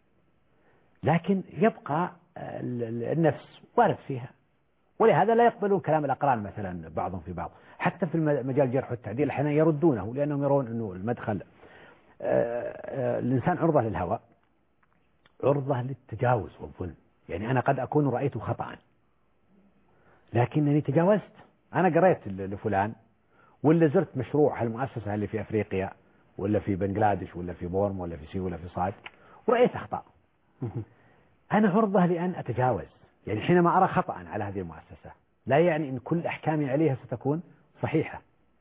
لكن يبقى النفس وارد فيها، ولهذا لا يقبلون كلام الأقران مثلا بعضهم في بعض. حتى في مجال الجرح والتعديل أحيانا يردونه، لأنهم يرون أنه المدخل الإنسان عرضة للهوى، عرضة للتجاوز والظلم. يعني أنا قد أكون رأيت خطأ لكنني تجاوزت، أنا قريت لفلان ولا زرت مشروع هالمؤسسة اللي في أفريقيا ولا في بنغلاديش ولا في بورم ولا في ولا في صاد، ورأيت أخطاء، أنا عرضة لأن أتجاوز. يعني حينما أرى خطأ على هذه المؤسسة لا يعني أن كل أحكامي عليها ستكون صحيحة،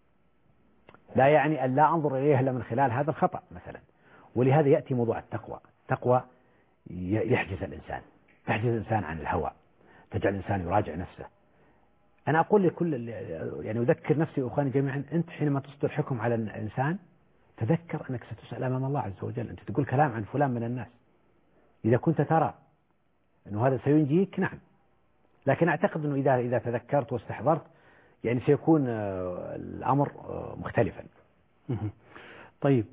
لا يعني أن لا أنظر إليها إلا من خلال هذا الخطأ مثلا. ولهذا يأتي موضوع التقوى يحجز الإنسان عن الهوى، تجعل الإنسان يراجع نفسه. أنا أقول لكل يعني أذكر نفسي وأخواني جميعا، أنت حينما تصدر حكم على الإنسان تذكر أنك ستسأل أمام الله عز وجل. أنت تقول كلام عن فلان من الناس، إذا كنت ترى أنه هذا سينجيك نعم، لكن أعتقد أنه إذا تذكرت واستحضرت يعني سيكون الأمر مختلفا. طيب،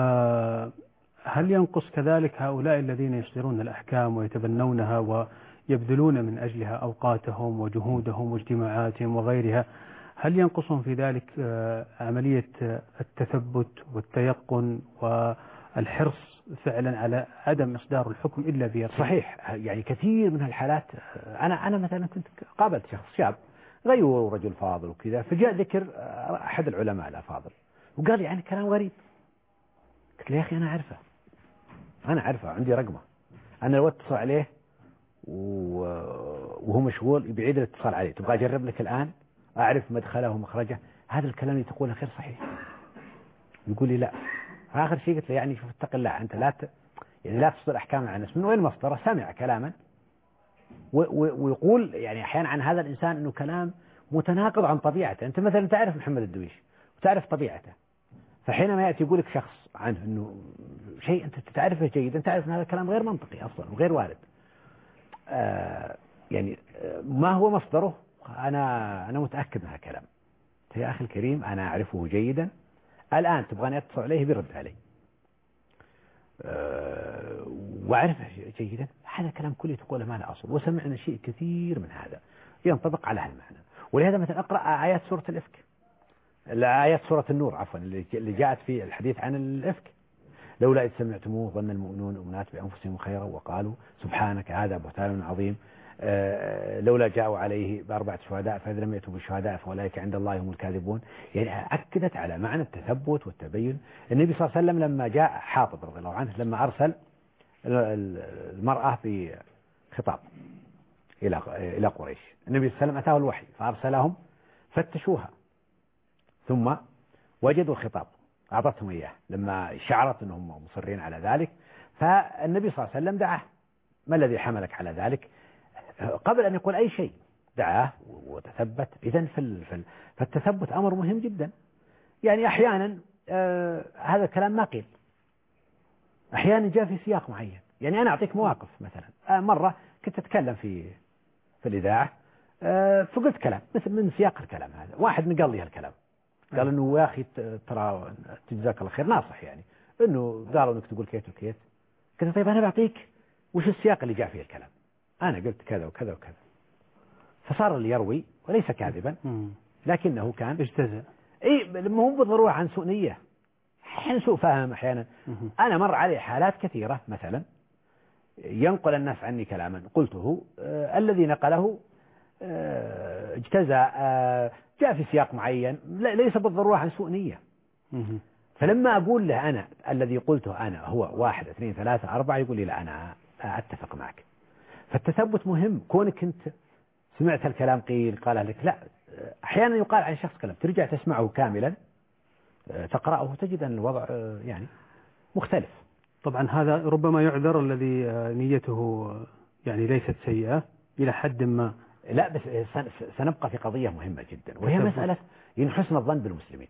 هل ينقص كذلك هؤلاء الذين يصدرون الأحكام ويتبنونها ويبذلون من أجلها أوقاتهم وجهودهم واجتماعاتهم وغيرها، هل ينقصهم في ذلك عملية التثبت والتيقن والحرص فعلا على عدم إصدار الحكم إلا بيقين؟ صحيح، يعني كثير من الحالات. أنا مثلا كنت قابلت شخص شاب غيور ورجل فاضل وكذا، فجاء ذكر أحد العلماء الأفاضل وقال يعني كلام غريب. قلت له: يا أخي أنا عارفه عندي رقمه، أنا لو اتصل عليه وهو مشغول يبعيد الاتصال عليه، تبغى أجرب لك الآن أعرف مدخله ومخرجه؟ هذا الكلام اللي تقوله غير صحيح. يقول لي: لا. آخر شيء قلت له: يعني شوف اتق الله، أنت لا تصدر أحكام على الناس. من وين مصدره؟ سمع كلاما ويقول يعني أحيانا عن هذا الإنسان أنه كلام متناقض عن طبيعته. أنت مثلا تعرف محمد الدويش تعرف طبيعته. فحينما يأتي يقول لك شخص عنه أنه شيء أنت تعرفه جيدا، تعرف أن هذا الكلام غير منطقي أصلا وغير وارد. يعني ما هو مصدره؟ أنا متأكد من هذا الكلام يا أخي الكريم، أنا أعرفه جيدا. الآن تبغاني أتصل عليه بيرد علي وأعرفه جيدا. هذا الكلام كله تقوله ما له أصل، وسمعنا شيء كثير من هذا ينطبق على هالمعنى. ولهذا مثلا أقرأ آيات سورة الإفك، آيات سورة النور عفوا، اللي جاءت في الحديث عن الإفك. لولا إذ سمعتموه ظن المؤمنون والمؤمنات بأنفسهم خيرا وقالوا سبحانك هذا بهتان عظيم. لولا جاءوا عليه بأربعة شهداء فإذا لم يأتوا بالشهداء فأولئك عند الله هم الكاذبون. يعني أكدت على معنى التثبت والتبين. النبي صلى الله عليه وسلم لما جاء حاطب رضي الله عنه لما أرسل المرأة في خطاب إلى قريش، النبي صلى الله عليه وسلم أتاه الوحي فأرسلهم فتشوها ثم وجدوا الخطاب أعطتهم إياه لما شعرت أنهم مصرين على ذلك. فالنبي صلى الله عليه وسلم دعاه: ما الذي حملك على ذلك؟ قبل أن يقول أي شيء دعاه وتثبت. إذن فالتثبت أمر مهم جدا. يعني أحيانا هذا الكلام ما قيل، أحيانا جاء في سياق معين. يعني أنا أعطيك مواقف. مثلا مرة كنت أتكلم في الإذاعة فقلت كلام مثل من سياق الكلام هذا، واحد نقل لي هالكلام، قال إنه يا أخي ترى جزاك الله خير ناصح، يعني إنه قالوا إنك تقول كيت وكيت. قلت طيب أنا بعطيك وش السياق اللي جاء فيه الكلام، أنا قلت كذا وكذا وكذا. فصار اللي يروي وليس كاذبا لكنه كان اجتزأ. مو بالضرورة عن سوء نية، أحيانا سوء فهم. أحيانا أنا مر علي حالات كثيرة، مثلا ينقل الناس عني كلاما قلته، الذي نقله اجتزأ، جاء في سياق معين ليس بالضرورة عن سوء نية. فلما أقول له أنا الذي قلته أنا هو 1 2 3 4 يقول لي لا أنا أتفق معك. فالتثبت مهم. كونك أنت سمعت الكلام قال لك لا، أحيانا يقال عن شخص كلام ترجع تسمعه كاملا تقرأه تجد أن الوضع يعني مختلف. طبعا هذا ربما يعذر الذي نيته يعني ليست سيئة إلى حد ما. لا بس سنبقى في قضية مهمة جدا، وهي مسألة حسن الظن بالمسلمين.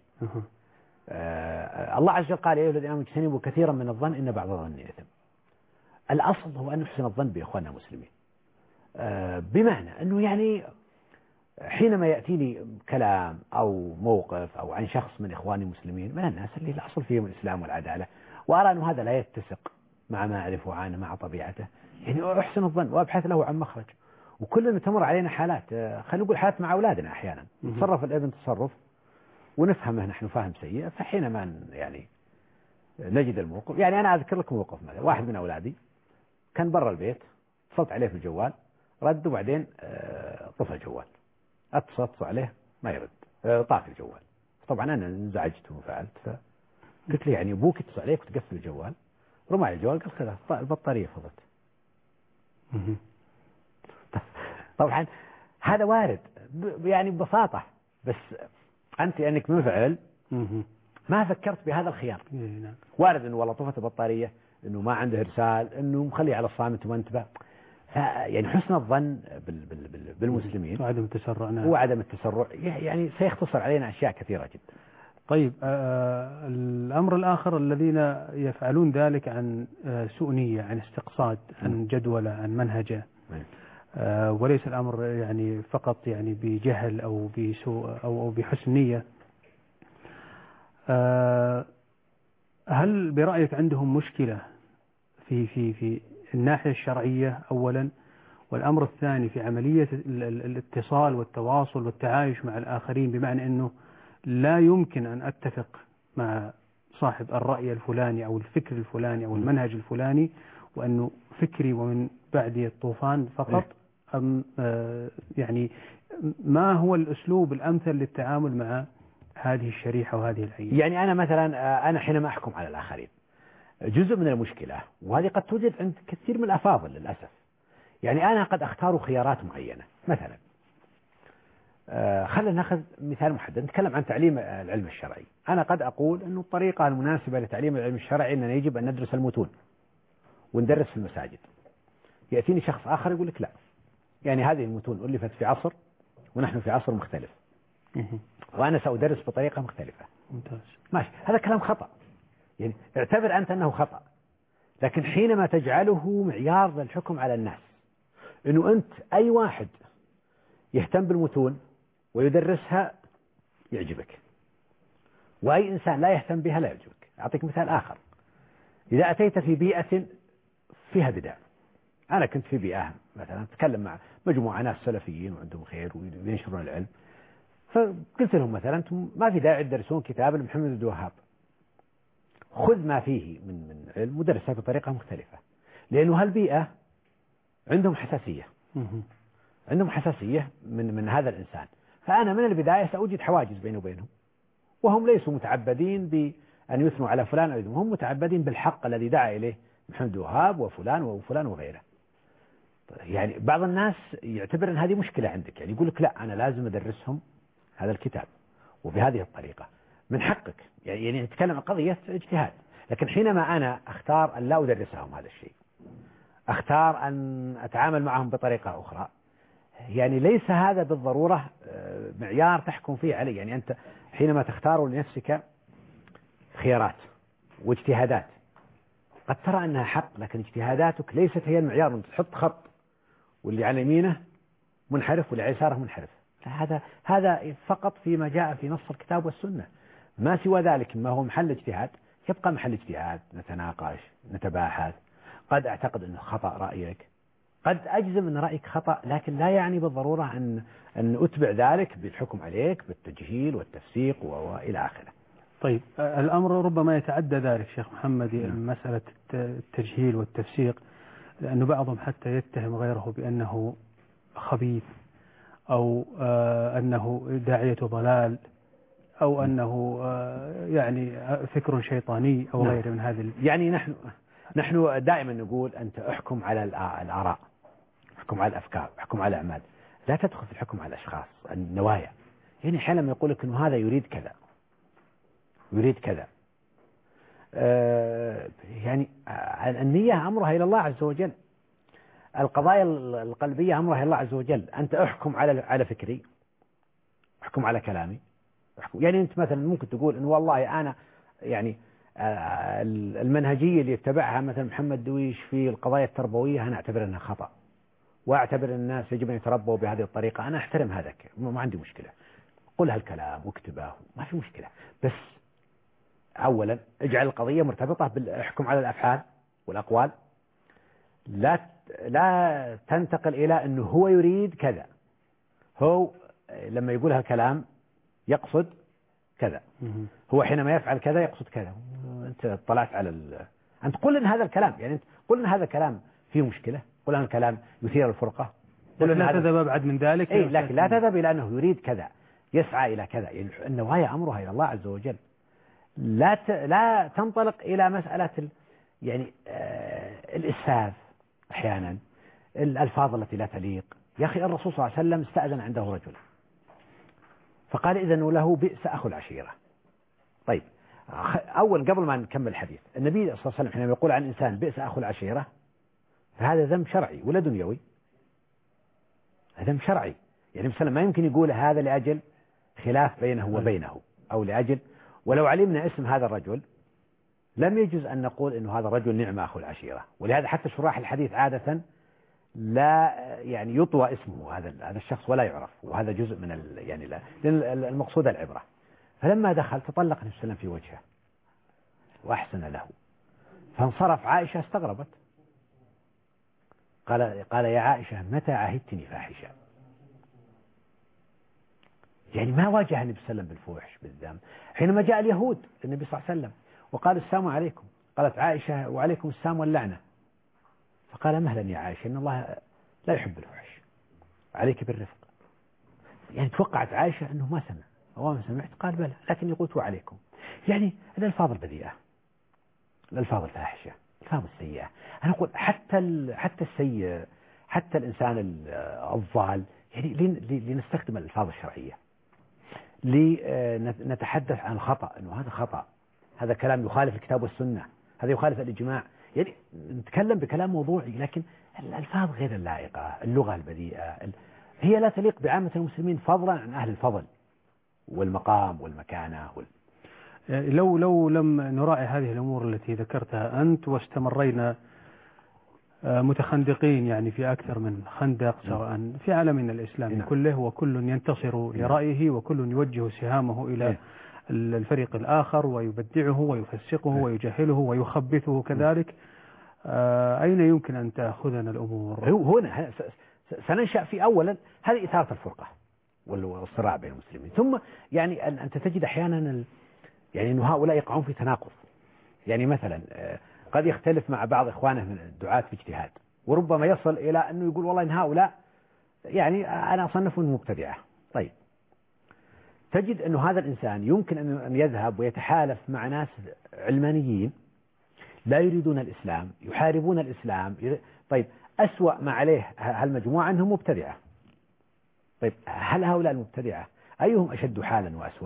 الله عز وجل قال يا أيها الذين آمنوا اجتنبوا كثيرا من الظن إن بعض الظن إثم. الأصل هو أن نحسن الظن بإخواننا المسلمين، بمعنى أنه يعني حينما يأتيني كلام أو موقف أو عن شخص من إخواني المسلمين من الناس اللي الأصل فيهم الإسلام والعدالة، وأرى أنه هذا لا يتسق مع ما أعرفه عنه مع طبيعته، يعني أحسن الظن وأبحث له عن مخرج. وكلنا تمر علينا حالات، خلينا نقول حالات مع أولادنا أحيانا تصرف الابن تصرف ونفهمه نحن فهم سيء، فحينما يعني نجد الموقف. يعني أنا أذكر لكم موقف مثلا، واحد من أولادي كان برا البيت، اتصلت عليه في الجوال رد، وبعدين طفى الجوال، اتصلت عليه ما يرد، طافي الجوال. طبعا أنا انزعجت وفعلت، فقلت له يعني أبوك يتصل عليك وتقفل الجوال، رمى على الجوال، قال خلاص البطارية فضت. طبعا هذا وارد يعني ببساطة، بس أنت أنك منفعل ما فكرت بهذا الخيار. وارد أنه والله طفت البطارية، أنه ما عنده إرسال، أنه مخلي على الصامت ومنتبه. يعني حسن الظن بالمسلمين وعدم التسرع. وعدم التسرع يعني سيختصر علينا أشياء كثيرة جدا. طيب الأمر الآخر الذين يفعلون ذلك عن سوء نية، عن استقصاد، عن جدولة، عن منهجة، وليس الأمر يعني فقط يعني بجهل أو بسوء أو بحسن نية. هل برأيك عندهم مشكلة في الناحية الشرعية أولا، والأمر الثاني في عملية الاتصال والتواصل والتعايش مع الآخرين، بمعنى أنه لا يمكن أن أتفق مع صاحب الرأي الفلاني أو الفكر الفلاني أو المنهج الفلاني وأنه فكري ومن بعدي الطوفان فقط، أم يعني ما هو الأسلوب الأمثل للتعامل مع هذه الشريحة وهذه العينة؟ يعني أنا مثلا أنا حينما أحكم على الآخرين جزء من المشكلة، وهذه قد توجد عند كثير من الأفاضل للأسف، يعني أنا قد أختار خيارات معينة. مثلا خلينا نأخذ مثال محدد، نتكلم عن تعليم العلم الشرعي. أنا قد أقول أنه الطريقة المناسبة لتعليم العلم الشرعي أننا يجب أن ندرس المتون وندرس في المساجد. يأتيني شخص آخر يقول لك لا، يعني هذه المتون ألفت في عصر ونحن في عصر مختلف، وأنا سأدرس بطريقة مختلفة. ممتاز. ماشي، هذا كلام خطأ، يعني اعتبر أنت أنه خطأ، لكن حينما تجعله معيار للحكم على الناس، أنه أنت أي واحد يهتم بالمتون ويدرسها يعجبك، وأي إنسان لا يهتم بها لا يعجبك. أعطيك مثال آخر. إذا أتيت في بيئة فيها بدع، أنا كنت في بيئة مثلا أتكلم مع مجموعة ناس سلفيين وعندهم خير وينشرون العلم، فقلت لهم مثلا أنتم ما في داعي تدرسون كتاب محمد عبد الوهاب، خذ ما فيه من علم ودرسها بطريقة مختلفة، لأنه هالبيئة عندهم حساسية، عندهم حساسية من هذا الإنسان. فأنا من البداية سأوجد حواجز بيني وبينهم، وهم ليسوا متعبدين بأن يثنوا على فلان أو يذموا، هم متعبدين بالحق الذي دعا إليه محمد عبد الوهاب وفلان وفلان وغيره. يعني بعض الناس يعتبر أن هذه مشكلة عندك، يعني يقول لك لا أنا لازم أدرسهم هذا الكتاب وبهذه الطريقة. من حقك، يعني نتكلم عن قضية اجتهاد، لكن حينما أنا أختار أن لا أدرسهم هذا الشيء، أختار أن أتعامل معهم بطريقة أخرى، يعني ليس هذا بالضرورة معيار تحكم فيه علي. يعني أنت حينما تختار لنفسك خيارات واجتهادات قد ترى أنها حق، لكن اجتهاداتك ليست هي المعيار. أنت تحط خط واللي على يمينه منحرف واللي على يساره منحرف، هذا فقط فيما جاء في نص الكتاب والسنة. ما سوى ذلك ما هو محل اجتهاد يبقى محل اجتهاد، نتناقش نتباحث. قد أعتقد أنه خطأ رأيك، قد أجزم أن رأيك خطأ، لكن لا يعني بالضرورة أن أتبع ذلك بالحكم عليك بالتجهيل والتفسيق وإلى آخره. طيب، الأمر ربما يتعدى ذلك شيخ محمد، مسألة التجهيل والتفسيق، لأنه بعضهم حتى يتهم غيره بأنه خبيث، أو أنه داعية ضلال، أو أنه يعني فكر شيطاني أو غيره من هذه. يعني نحن دائما نقول أنت احكم على الآراء، احكم على الأفكار، احكم على الأعمال، لا تدخل في الحكم على الأشخاص النوايا. يعني حينما يقول لك أنه هذا يريد كذا يريد كذا، يعني النية أمرها إلى الله عز وجل، القضايا القلبية أمرها إلى الله عز وجل. أنت احكم على فكري، احكم على كلامي، يعني أنت مثلا ممكن تقول إن والله أنا يعني المنهجية اللي يتبعها مثلا محمد دويش في القضايا التربوية أنا أعتبر أنها خطأ، وأعتبر أن الناس يجب أن يتربوا بهذه الطريقة. أنا أحترم هذا، ما عندي مشكلة، قل هالكلام واكتبه ما في مشكلة، بس أولا اجعل القضية مرتبطة بالحكم على الأفعال والأقوال، لا تنتقل إلى أنه هو يريد كذا، هو لما يقول هالكلام يقصد كذا، هو حينما يفعل كذا يقصد كذا. أنت طلعت على أنت قل إن هذا الكلام، يعني أنت قل إن هذا الكلام فيه مشكلة، قل إن الكلام يثير الفرقة، قل لا تذهب أبعد من ذلك. لكن لا تذهب إلى أنه يريد كذا، يسعى إلى كذا. يعني النوايا أمرها إلى الله عز وجل، لا تنطلق إلى مسألة يعني الإسفاف أحيانا، الألفاظ التي لا تليق. يا أخي الرسول صلى الله عليه وسلم استأذن عنده رجل فقال إذن له بئس أخو العشيرة. طيب، أول قبل ما نكمل الحديث، النبي صلى الله عليه وسلم حينما يقول عن إنسان بئس أخو العشيرة فهذا ذنب شرعي ولا دنيوي؟ هذا ذنب شرعي. يعني مثلا ما يمكن يقول هذا لأجل خلاف بينه وبينه، أو لأجل، ولو علمنا اسم هذا الرجل لم يجوز أن نقول إنه هذا الرجل نعم أخو العشيرة. ولهذا حتى شراح الحديث عادة لا يعني يطوى اسمه هذا الشخص ولا يعرف، وهذا جزء من يعني لأن المقصود العبرة. فلما دخل تطلق النبي صلى الله عليه وسلم في وجهه وأحسن له، فانصرف. عائشة استغربت، قال يا عائشة متى عهدتني فاحشة؟ يعني ما واجه النبي صلى الله عليه وسلم بالفوحش بالذنب. حينما جاء اليهود للنبي صلى الله عليه وسلم وقال السلام عليكم، قالت عائشة وعليكم السلام واللعنة، فقال مهلا يا عائشة إن الله لا يحب الفحش، عليك بالرفق. يعني توقعت عائشة أنه ما سمع، أو ما سمعت، قال بلى لكن قلت وعليكم. يعني الألفاظ البذيئة، الألفاظ الفاحشة، الألفاظ السيئة. أنا أقول حتى السيء، حتى الإنسان الضال، يعني لنستخدم الألفاظ الشرعية، لنتحدث عن الخطأ، أنه هذا خطأ، هذا كلام يخالف الكتاب والسنة، هذا يخالف الإجماع. يعني نتكلم بكلام موضوعي، لكن الألفاظ غير اللائقة، اللغة البذيئة هي لا تليق بعامة المسلمين، فضلا عن أهل الفضل. والمقام والمكانة لو لم نراعي هذه الأمور التي ذكرتها أنت واستمرينا متخندقين يعني في أكثر من خندق سواء في عالمنا الإسلامي كله، وكل ينتصر لرأيه وكل يوجه سهامه إلى الفريق الآخر ويبدعه ويفسقه ويجهله ويخبثه كذلك، أين يمكن أن تأخذنا الأمور؟ هنا سننشأ في أولا هذه إثارة الفرقة والصراع بين المسلمين، ثم يعني أنت تجد أحيانا يعني أن هؤلاء يقعون في تناقض. يعني مثلا قد يختلف مع بعض إخوانه من الدعاة في اجتهاد، وربما يصل إلى أنه يقول والله إن هؤلاء يعني أنا أصنفهم مبتدعة. طيب تجد أنه هذا الإنسان يمكن أن يذهب ويتحالف مع ناس علمانيين لا يريدون الإسلام، يحاربون الإسلام. طيب أسوأ ما عليه هالمجموعة أنهم مبتدعة. طيب هل هؤلاء المبتدعة أيهم أشد حالا وأسوأ؟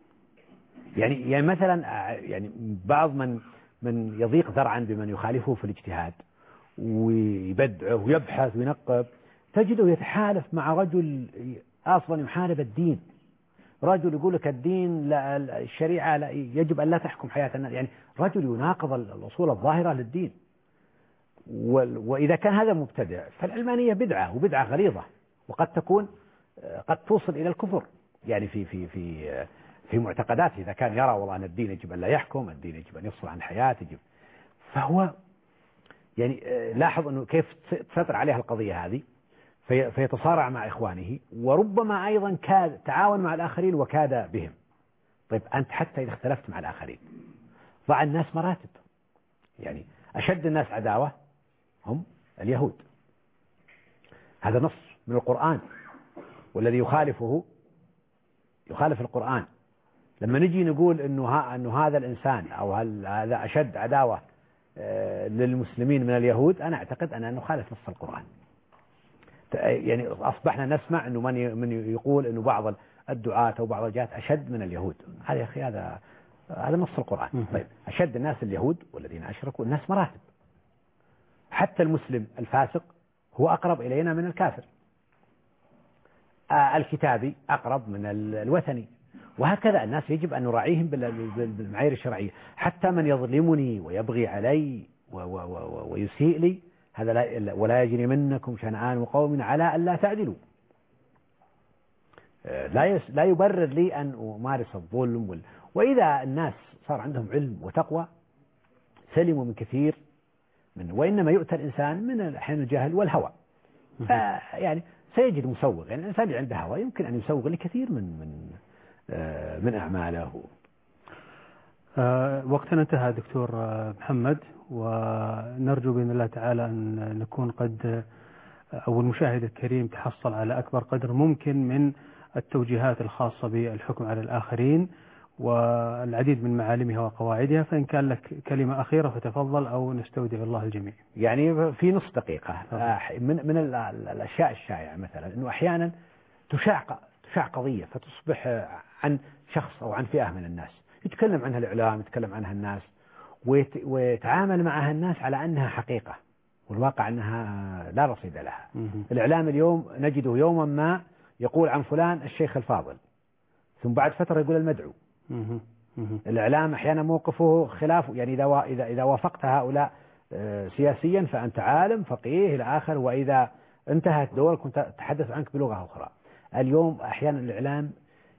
يعني مثلا يعني بعض من يضيق ذرعا بمن يخالفه في الاجتهاد ويبدعه ويبحث وينقب، تجده يتحالف مع رجل أصلا يحارب الدين، رجل يقول لك الدين لا، الشريعة لا، يجب أن لا تحكم حياة الناس، يعني رجل يناقض الأصول الظاهرة للدين. وإذا كان هذا مبتدع فالعلمانية بدعة، وبدعة غليظة، وقد تكون قد توصل إلى الكفر يعني في معتقداته، إذا كان يرى والله أن الدين يجب أن لا يحكم، الدين يجب أن يفصل عن الحياة، فهو يعني لاحظ أنه كيف تسيطر عليها القضية هذه، فيتصارع مع إخوانه، وربما أيضا كاد تعاون مع الآخرين وكاد بهم. طيب أنت حتى إذا اختلفت مع الآخرين ضع الناس مراتب. يعني أشد الناس عداوة هم اليهود، هذا نص من القرآن، والذي يخالفه يخالف القرآن. لما نجي نقول أنه هذا الإنسان أو هذا أشد عداوة للمسلمين من اليهود، أنا أعتقد أنه نخالف نص القرآن. يعني أصبحنا نسمع أنه من يقول أنه بعض الدعاة أو بعض الجهات أشد من اليهود. هذا يا أخي هذا نص القرآن. طيب أشد الناس اليهود والذين أشركوا، الناس مراتب. حتى المسلم الفاسق هو أقرب إلينا من الكافر، الكتابي أقرب من الوثني، وهكذا الناس يجب أن نراعيهم بالمعايير الشرعية. حتى من يظلمني ويبغي علي ويسيء لي، هذا ولا يجرمنكم شنآن قوم على ألا تعدلوا. لا يبرر لي أن أمارس الظلم وإذا الناس صار عندهم علم وتقوى سلموا من كثير وإنما يؤتى الإنسان من أحيانا الجهل والهوى. يعني سيجد مسوغ، يعني الإنسان اللي عنده هوى يمكن أن يسوغ لكثير من أعماله. وقتنا انتهى دكتور محمد، ونرجو بإذن الله تعالى أن نكون قد أو المشاهد الكريم تحصل على أكبر قدر ممكن من التوجيهات الخاصة بالحكم على الآخرين والعديد من معالمها وقواعدها. فإن كان لك كلمة أخيرة فتفضل، أو نستودع الله الجميع. يعني في نص دقيقة، من الأشياء الشائعة مثلا أنه أحيانا تشاع قضية فتصبح عن شخص أو عن فئة من الناس، يتكلم عنها الإعلام، يتكلم عنها الناس، ويتعامل معها الناس على أنها حقيقة، والواقع أنها لا رصيد لها. الإعلام اليوم نجده يوما ما يقول عن فلان الشيخ الفاضل، ثم بعد فترة يقول المدعو. الإعلام أحيانا موقفه خلاف، يعني إذا وافقت هؤلاء سياسيا فأنت عالم فقيه إلى آخر، وإذا انتهت دورك كنت تتحدث عنك بلغة أخرى. اليوم أحيانا الإعلام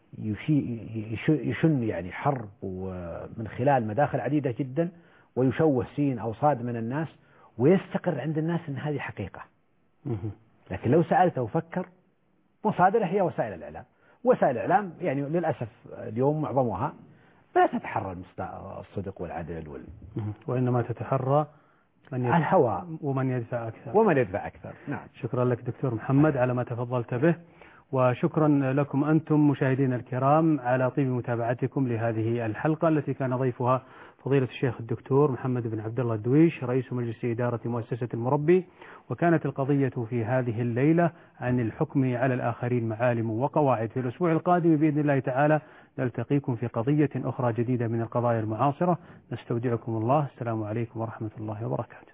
يشن يعني حرب من خلال مداخل عديدة جدا، ويشوه سين أو صاد من الناس، ويستقر عند الناس أن هذه حقيقة. لكن لو سألته وفكر، مصادره هي وسائل الإعلام. وسائل الإعلام يعني للأسف اليوم معظمها لا تتحرى الصدق والعدل وإنما تتحرى الهوى ومن يدفع أكثر. نعم. شكرا لك دكتور محمد على ما تفضلت به، وشكرا لكم أنتم مشاهدينا الكرام على طيب متابعتكم لهذه الحلقة التي كان ضيفها فضيلة الشيخ الدكتور محمد بن عبد الله الدويش، رئيس مجلس إدارة مؤسسة المربي. وكانت القضية في هذه الليلة عن الحكم على الآخرين معالم وقواعد. في الأسبوع القادم بإذن الله تعالى نلتقيكم في قضية أخرى جديدة من القضايا المعاصرة. نستودعكم الله. السلام عليكم ورحمة الله وبركاته.